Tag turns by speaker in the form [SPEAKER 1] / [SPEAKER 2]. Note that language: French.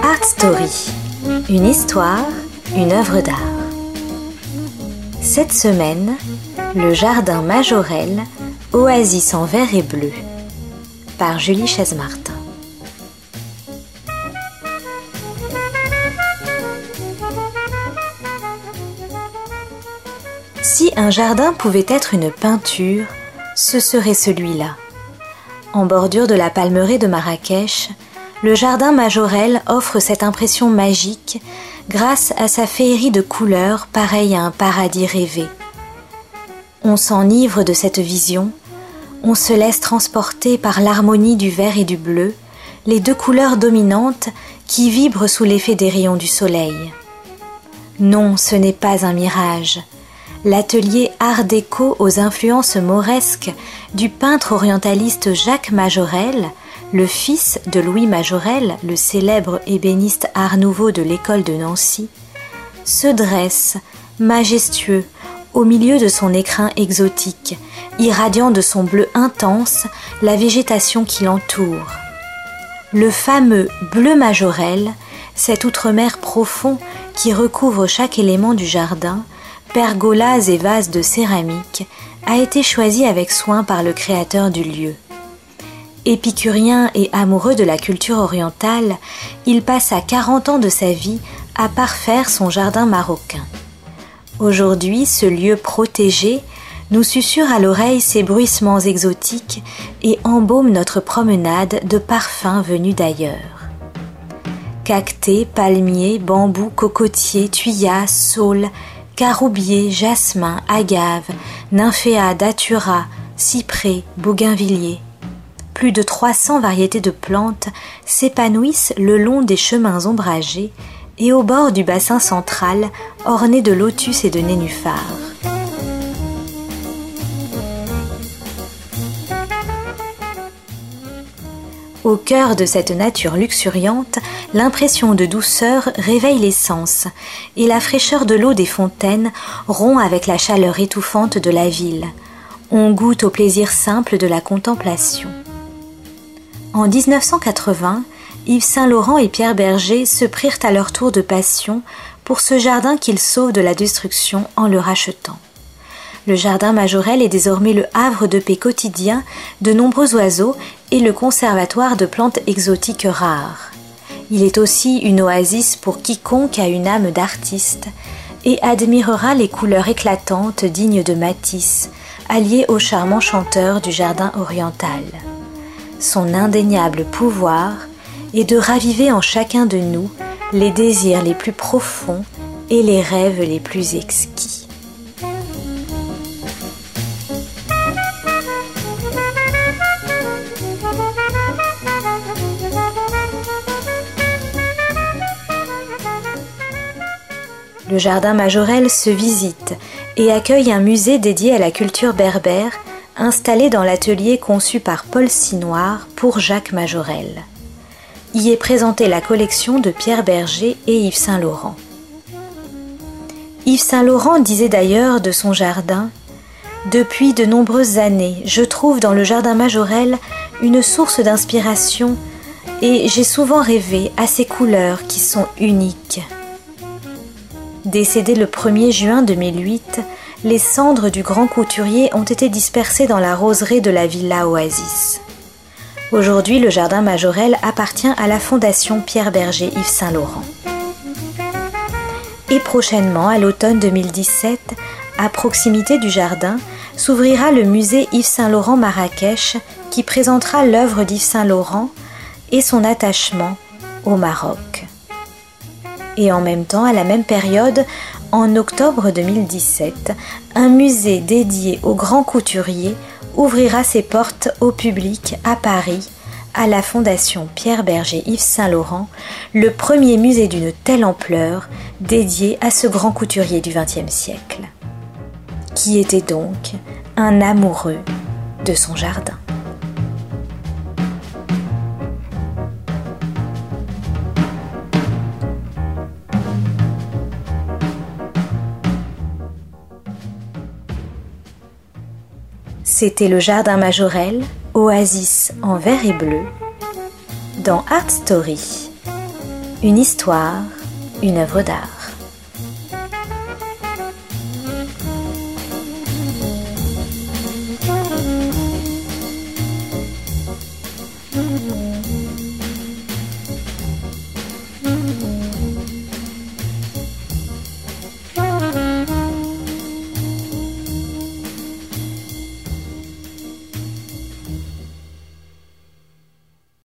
[SPEAKER 1] Art Story, une histoire, une œuvre d'art. Cette semaine, le jardin Majorelle, oasis en vert et bleu, par Julie Chaise-Martin. Si un jardin pouvait être une peinture, ce serait celui-là. En bordure de la palmeraie de Marrakech, le jardin Majorelle offre cette impression magique grâce à sa féerie de couleurs pareille à un paradis rêvé. On s'enivre de cette vision, on se laisse transporter par l'harmonie du vert et du bleu, les deux couleurs dominantes qui vibrent sous l'effet des rayons du soleil. Non, ce n'est pas un mirage. L'atelier art déco aux influences mauresques du peintre orientaliste Jacques Majorelle, le fils de Louis Majorelle, le célèbre ébéniste art nouveau de l'école de Nancy, se dresse, majestueux, au milieu de son écrin exotique, irradiant de son bleu intense la végétation qui l'entoure. Le fameux bleu Majorelle, cet outre-mer profond qui recouvre chaque élément du jardin, pergolas et vases de céramique, a été choisi avec soin par le créateur du lieu. Épicurien et amoureux de la culture orientale, il passa 40 ans de sa vie à parfaire son jardin marocain. Aujourd'hui, ce lieu protégé nous susurre à l'oreille ses bruissements exotiques et embaume notre promenade de parfums venus d'ailleurs. Cactés, palmiers, bambous, cocotiers, thuyas, saules, caroubier, jasmin, agave, nymphéa, datura, cyprès, bougainvillier. Plus de 300 variétés de plantes s'épanouissent le long des chemins ombragés et au bord du bassin central orné de lotus et de nénuphars. Au cœur de cette nature luxuriante, l'impression de douceur réveille les sens et la fraîcheur de l'eau des fontaines rompt avec la chaleur étouffante de la ville. On goûte au plaisir simple de la contemplation. En 1980, Yves Saint-Laurent et Pierre Berger se prirent à leur tour de passion pour ce jardin qu'ils sauvent de la destruction en le rachetant. Le jardin Majorelle est désormais le havre de paix quotidien de nombreux oiseaux et le conservatoire de plantes exotiques rares. Il est aussi une oasis pour quiconque a une âme d'artiste et admirera les couleurs éclatantes dignes de Matisse, alliées au charme enchanteur du jardin oriental. Son indéniable pouvoir est de raviver en chacun de nous les désirs les plus profonds et les rêves les plus exquis. Le jardin Majorelle se visite et accueille un musée dédié à la culture berbère, installé dans l'atelier conçu par Paul Sinoir pour Jacques Majorelle. Y est présentée la collection de Pierre Berger et Yves Saint-Laurent. Yves Saint-Laurent disait d'ailleurs de son jardin « Depuis de nombreuses années, je trouve dans le jardin Majorelle une source d'inspiration et j'ai souvent rêvé à ces couleurs qui sont uniques. » Décédé le 1er juin 2008, les cendres du grand couturier ont été dispersées dans la roseraie de la Villa Oasis. Aujourd'hui, le jardin Majorelle appartient à la Fondation Pierre Berger Yves Saint-Laurent. Et prochainement, à l'automne 2017, à proximité du jardin, s'ouvrira le musée Yves Saint-Laurent Marrakech qui présentera l'œuvre d'Yves Saint-Laurent et son attachement au Maroc. Et en même temps, à la même période, en octobre 2017, un musée dédié au grand couturier ouvrira ses portes au public à Paris, à la Fondation Pierre Berger Yves Saint-Laurent, le premier musée d'une telle ampleur dédié à ce grand couturier du XXe siècle, qui était donc un amoureux de son jardin. C'était le jardin Majorelle, oasis en vert et bleu, dans Art Story. Une histoire, une œuvre d'art.